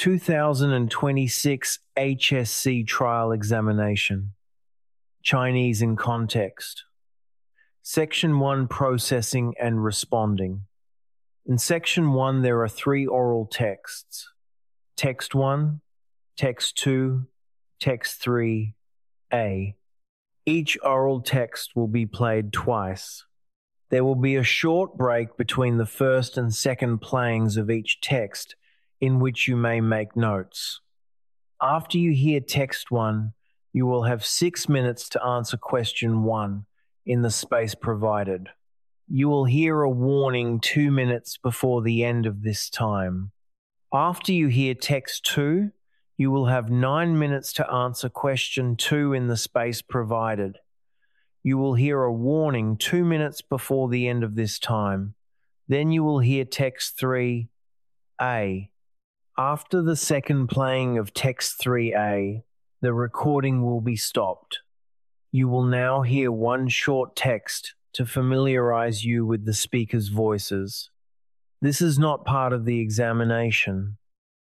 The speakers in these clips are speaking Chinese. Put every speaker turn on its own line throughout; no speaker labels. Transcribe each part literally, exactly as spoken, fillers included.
two thousand twenty-six H S C Trial Examination. Chinese in Context. Section one, Processing and Responding. In Section one, there are three oral texts. Text one, Text two, Text three A. Each oral text will be played twice. There will be a short break between the first and second playings of each text, in which you may make notes. After you hear text one, you will have six minutes to answer question one in the space provided. You will hear a warning two minutes before the end of this time. After you hear text two, you will have nine minutes to answer question two in the space provided. You will hear a warning two minutes before the end of this time. Then you will hear text three A. After the second playing of text three A, the recording will be stopped. You will now hear one short text to familiarize you with the speaker's voices. This is not part of the examination.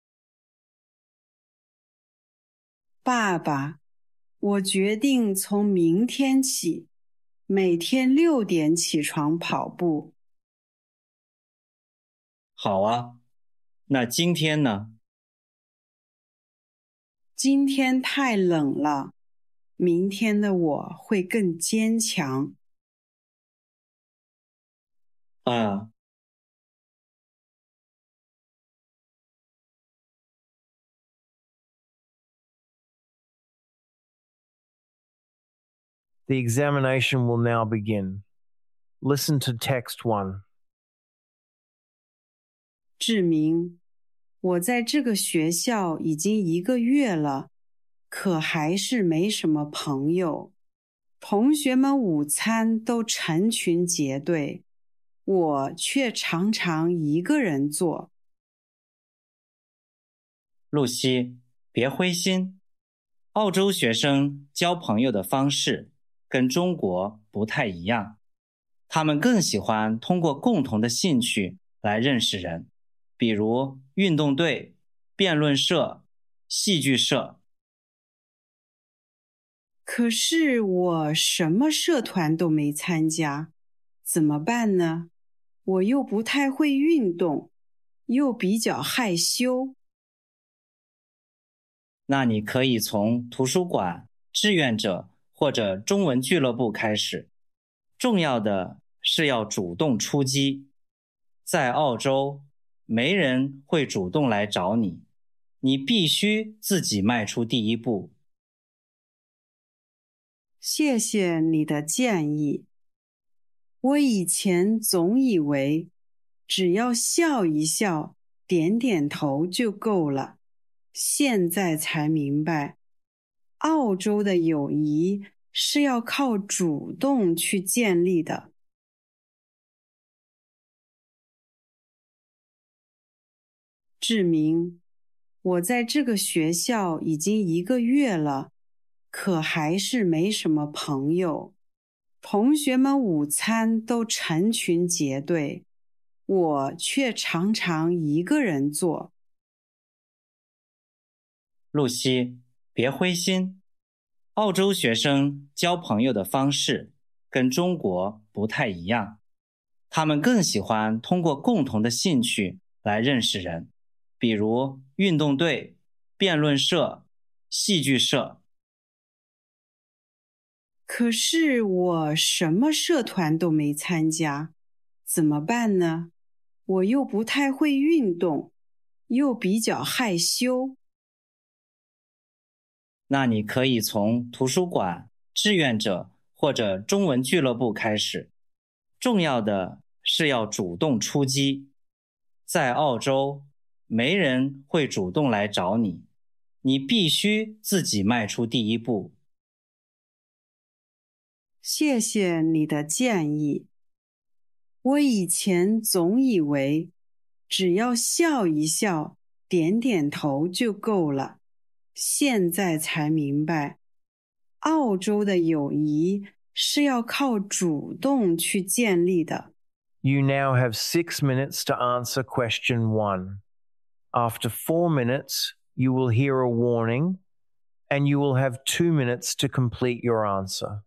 爸爸，我决定从明天起，每天六点起床跑步。
好啊，那今天呢？
今天太冷了，明天的我会更坚强。
啊。
The examination will now begin. Listen to text one.
志明，我在这个学校已经一个月了，可还是没什么朋友。同学们午餐都成群结队，我却常常一个人做。
露西，别灰心。澳洲学生交朋友的方式跟中国不太一样，他们更喜欢通过共同的兴趣来认识人，比如运动队、辩论社、戏剧社。
可是我什么社团都没参加，怎么办呢？我又不太会运动，又比较害羞。
那你可以从图书馆、志愿者或者中文俱乐部开始。重要的是要主动出击。在澳洲，没人会主动来找你，你必须自己迈出第一步。
谢谢你的建议。我以前总以为只要笑一笑，点点头就够了，现在才明白，澳洲的友谊是要靠主动去建立的。志明，我在这个学校已经一个月了，可还是没什么朋友。同学们午餐都成群结队，我却常常一个人做。
露西，别灰心。澳洲学生交朋友的方式跟中国不太一样，他们更喜欢通过共同的兴趣来认识人，比如运动队、辩论社、戏剧社。
可是我什么社团都没参加，怎么办呢？我又不太会运动，又比较害羞。
那你可以从图书馆、志愿者或者中文俱乐部开始。重要的是要主动出击。在澳洲，没人会主动来找你，你必须自己迈出第一步。
谢谢你的建议。我以前总以为只要笑一笑，点点头就够了，现在才明白，澳洲的友谊是要靠主动去建立的。
You now have six minutes to answer question one. After four minutes, you will hear a warning and you will have two minutes to complete your answer.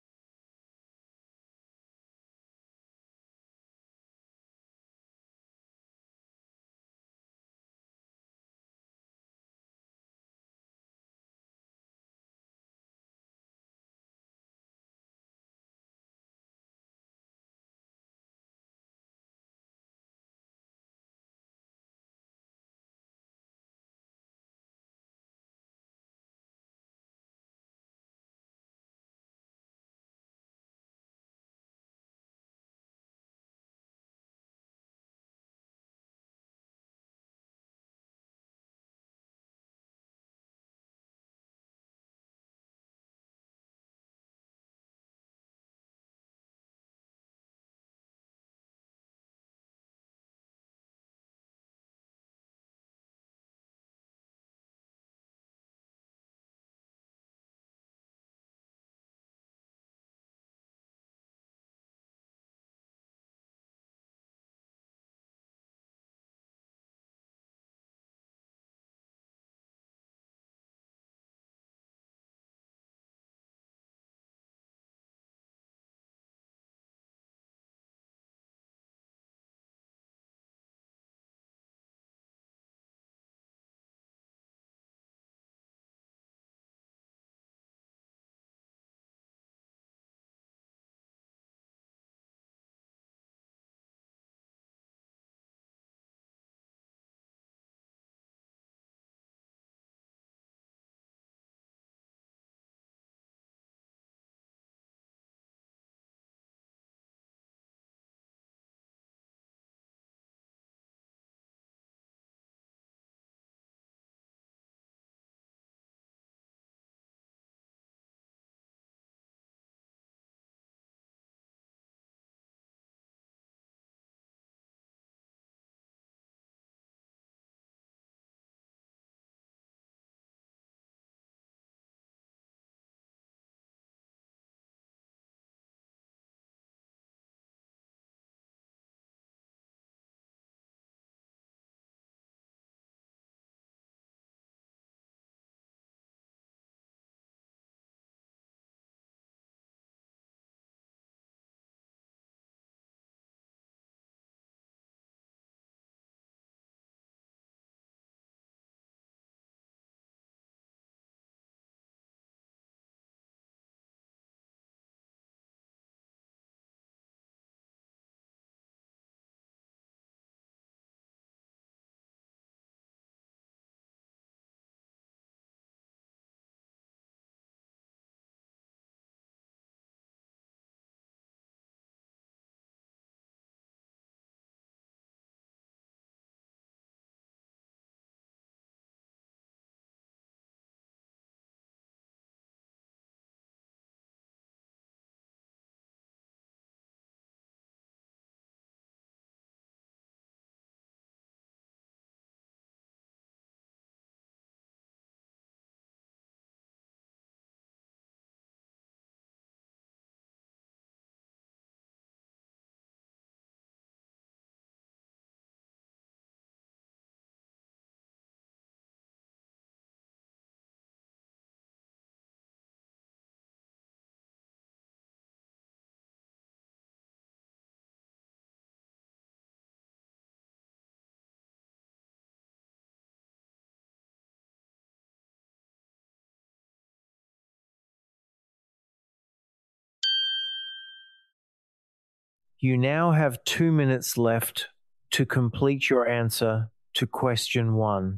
You now have two minutes left to complete your answer to question one.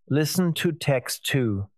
Listen to text two.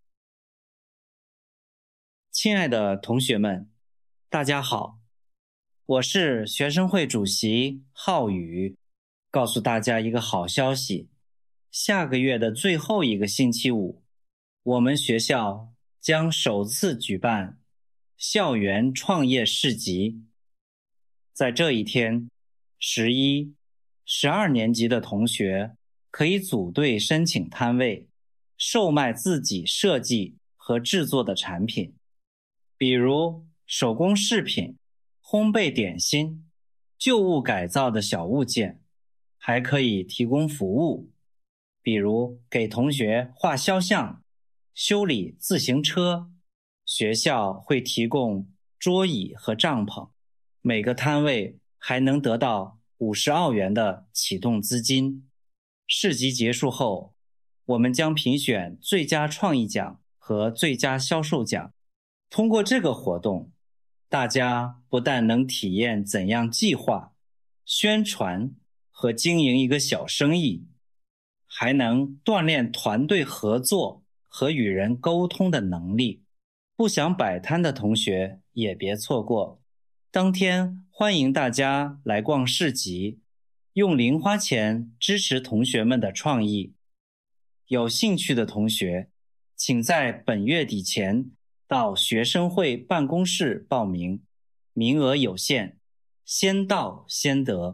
亲爱的同学们，大家好，我是学生会主席浩宇，告诉大家一个好消息，下个月的最后一个星期五，我们学校将首次举办校园创业市集。在这一天，十一、十二年级的同学可以组队申请摊位，售卖自己设计和制作的产品，比如手工饰品、烘焙点心、旧物改造的小物件，还可以提供服务，比如给同学画肖像、修理自行车。学校会提供桌椅和帐篷，每个摊位还能得到五十澳元的启动资金。市集结束后，我们将评选最佳创意奖和最佳销售奖。通过这个活动，大家不但能体验怎样计划、宣传和经营一个小生意，还能锻炼团队合作和与人沟通的能力。不想摆摊的同学也别错过，当天欢迎大家来逛市集，用零花钱支持同学们的创意。有兴趣的同学，请在本月底前到学生会办公室报名，名额有限，先到先得。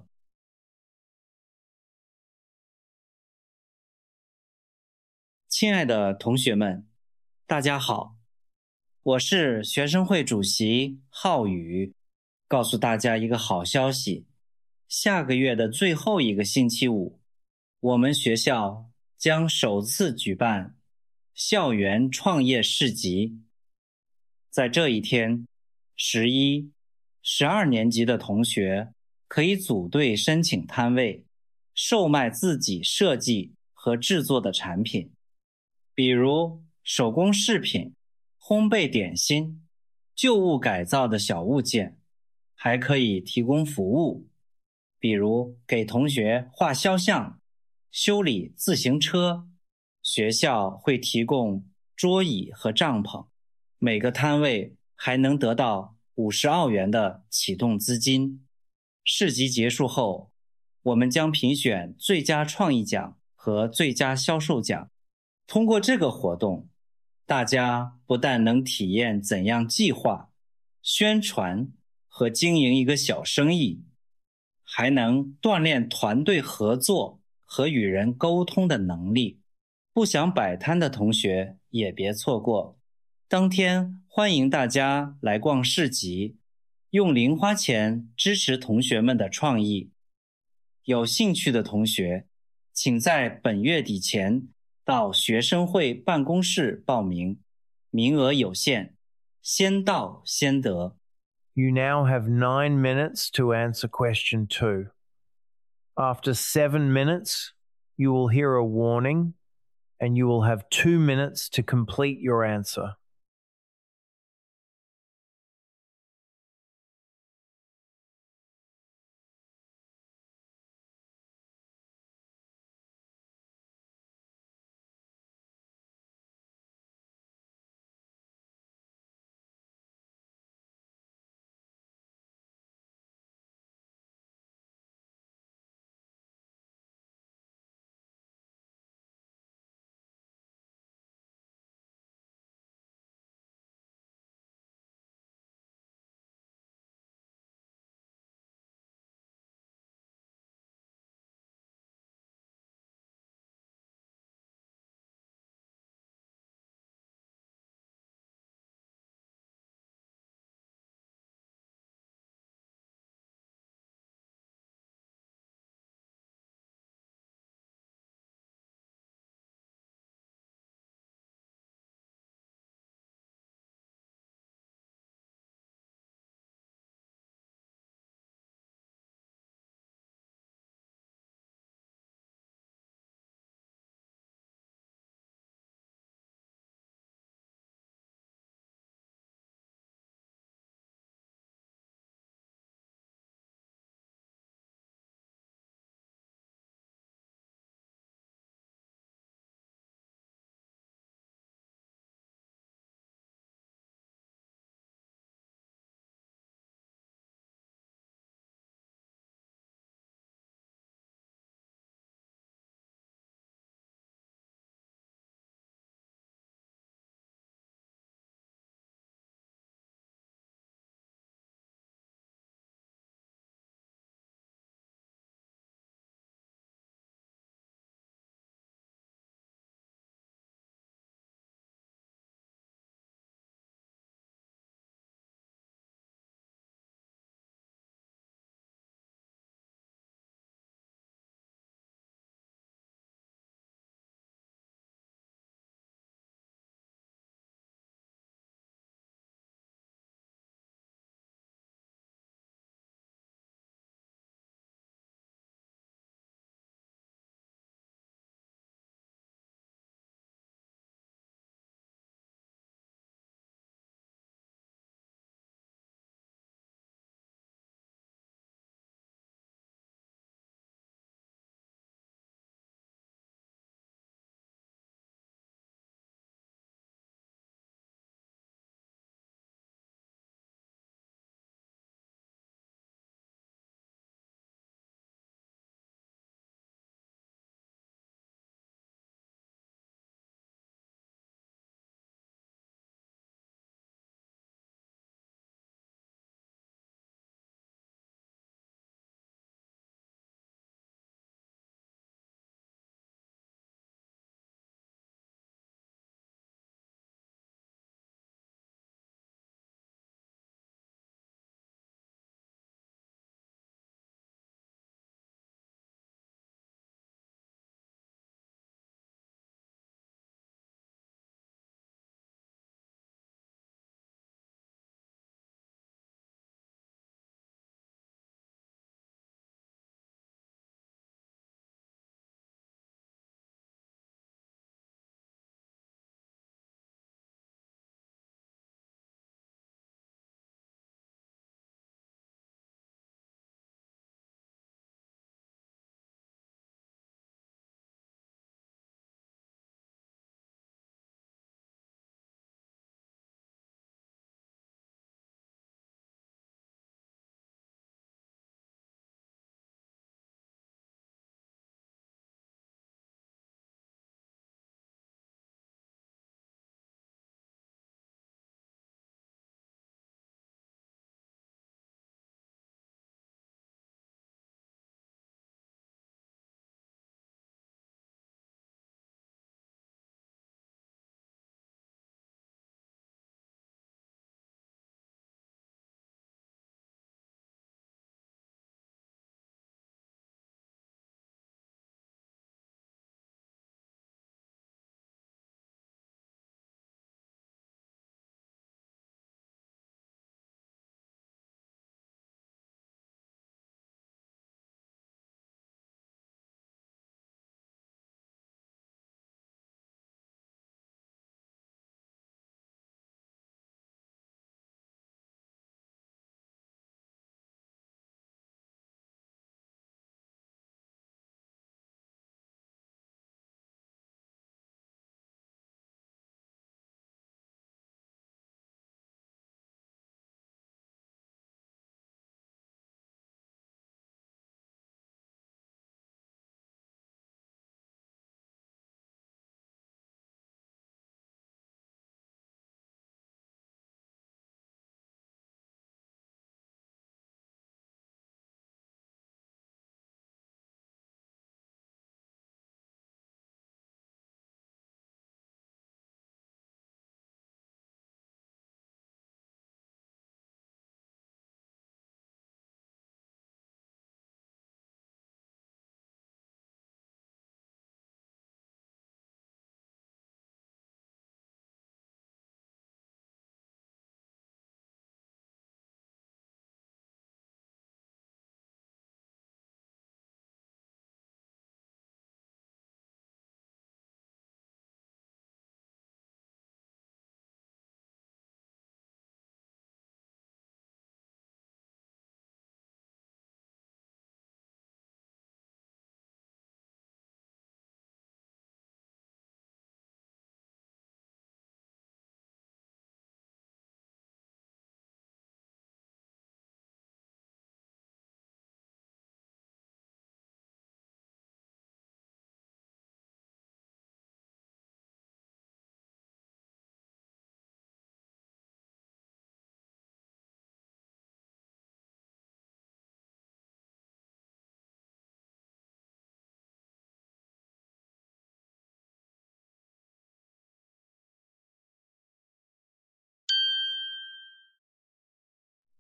亲爱的同学们，大家好，我是学生会主席浩宇，告诉大家一个好消息，下个月的最后一个星期五，我们学校将首次举办校园创业市集。在这一天，十一、十二年级的同学可以组队申请摊位，售卖自己设计和制作的产品，比如手工饰品、烘焙点心、旧物改造的小物件，还可以提供服务，比如给同学画肖像、修理自行车。学校会提供桌椅和帐篷，每个摊位还能得到五十澳元的启动资金。市集结束后，我们将评选最佳创意奖和最佳销售奖。通过这个活动，大家不但能体验怎样计划、宣传和经营一个小生意，还能锻炼团队合作和与人沟通的能力。不想摆摊的同学也别错过，当天欢迎大家来逛市集，用零花钱支持同学们的创意。有兴趣的同学，请在本月底前到学生会办公室报名，名额有限，先到先得。
You now have nine minutes to answer question two. After seven minutes, you will hear a warning, and you will have two minutes to complete your answer.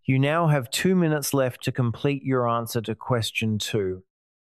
You now have two minutes left to complete your answer to question two.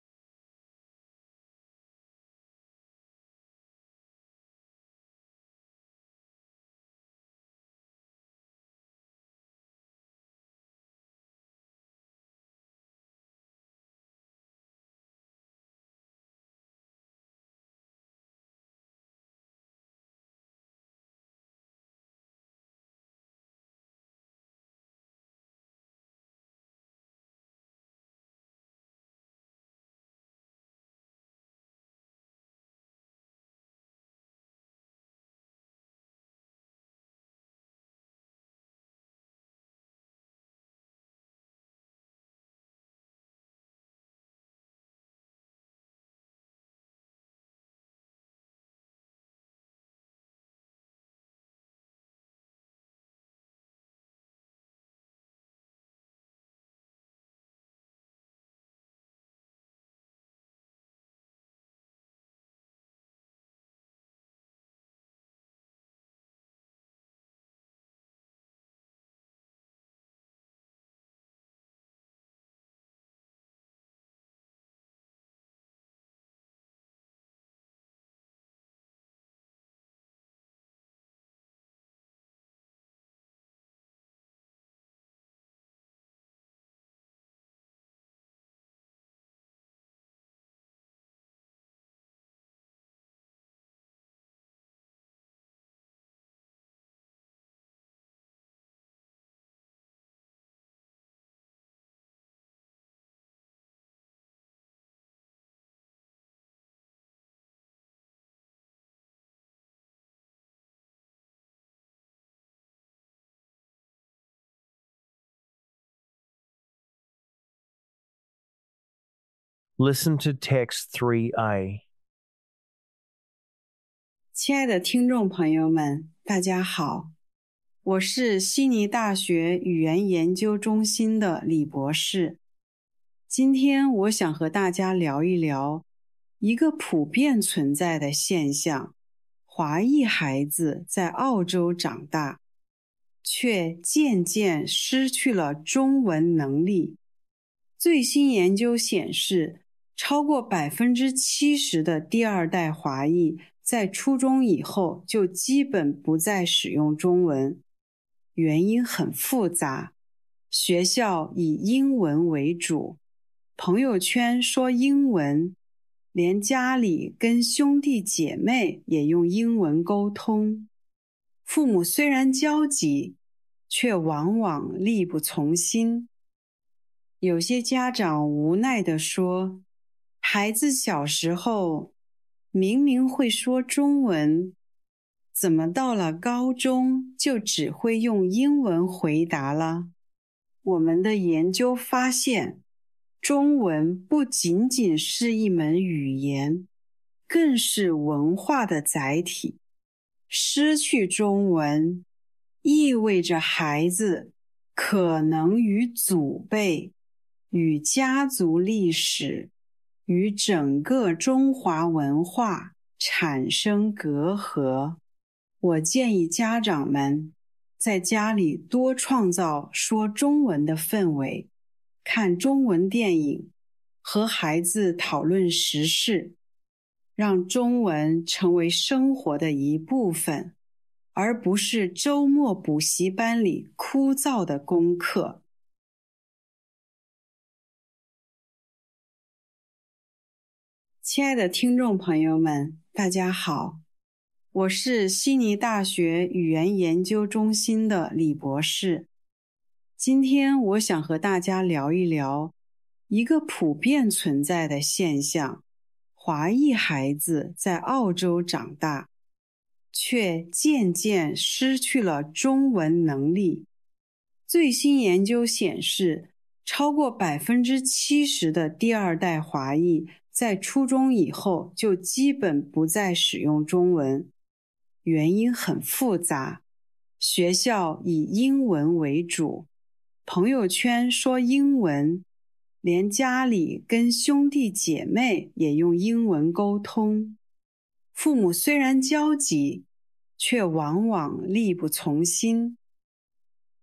Listen to text three A.
亲爱的听众朋友们，大家好，我是悉尼大学语言研究中心的李博士。今天我想和大家聊一聊一个普遍存在的现象：华裔孩子在澳洲长大，却渐渐失去了中文能力。最新研究显示，超过 百分之七十 的第二代华裔在初中以后就基本不再使用中文，原因很复杂。学校以英文为主，朋友圈说英文，连家里跟兄弟姐妹也用英文沟通。父母虽然焦急，却往往力不从心。有些家长无奈地说，孩子小时候明明会说中文，怎么到了高中就只会用英文回答了？我们的研究发现，中文不仅仅是一门语言，更是文化的载体。失去中文，意味着孩子可能与祖辈、与家族历史、与整个中华文化产生隔阂。我建议家长们在家里多创造说中文的氛围，看中文电影，和孩子讨论时事，让中文成为生活的一部分，而不是周末补习班里枯燥的功课。亲爱的听众朋友们，大家好，我是悉尼大学语言研究中心的李博士。今天我想和大家聊一聊一个普遍存在的现象：华裔孩子在澳洲长大，却渐渐失去了中文能力。最新研究显示，超过 百分之七十 的第二代华裔在初中以后就基本不再使用中文，原因很复杂。学校以英文为主，朋友圈说英文，连家里跟兄弟姐妹也用英文沟通。父母虽然焦急，却往往力不从心。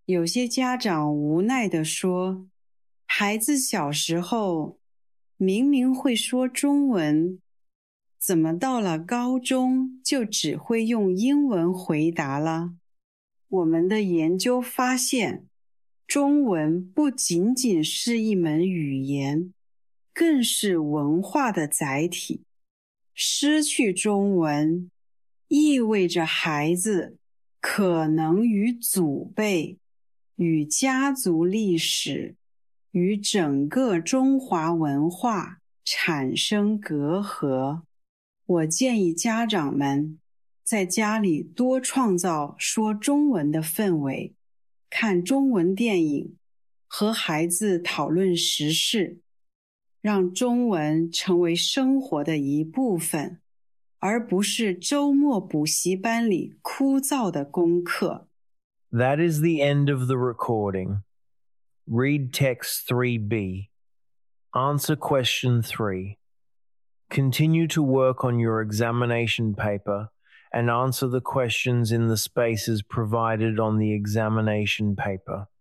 有些家长无奈地说，孩子小时候明明会说中文，怎么到了高中就只会用英文回答了？我们的研究发现，中文不仅仅是一门语言，更是文化的载体。失去中文，意味着孩子可能与祖辈、与家族历史、与整个中华文化产生隔阂。我建议家长们在家里多创造说中文的氛围，看中文电影，和孩子讨论时事，让中文成为生活的一部分，而不是周末补习班里枯燥的功课。
That is the end of the recording. Read text three B. Answer question three. Continue to work on your examination paper and answer the questions in the spaces provided on the examination paper.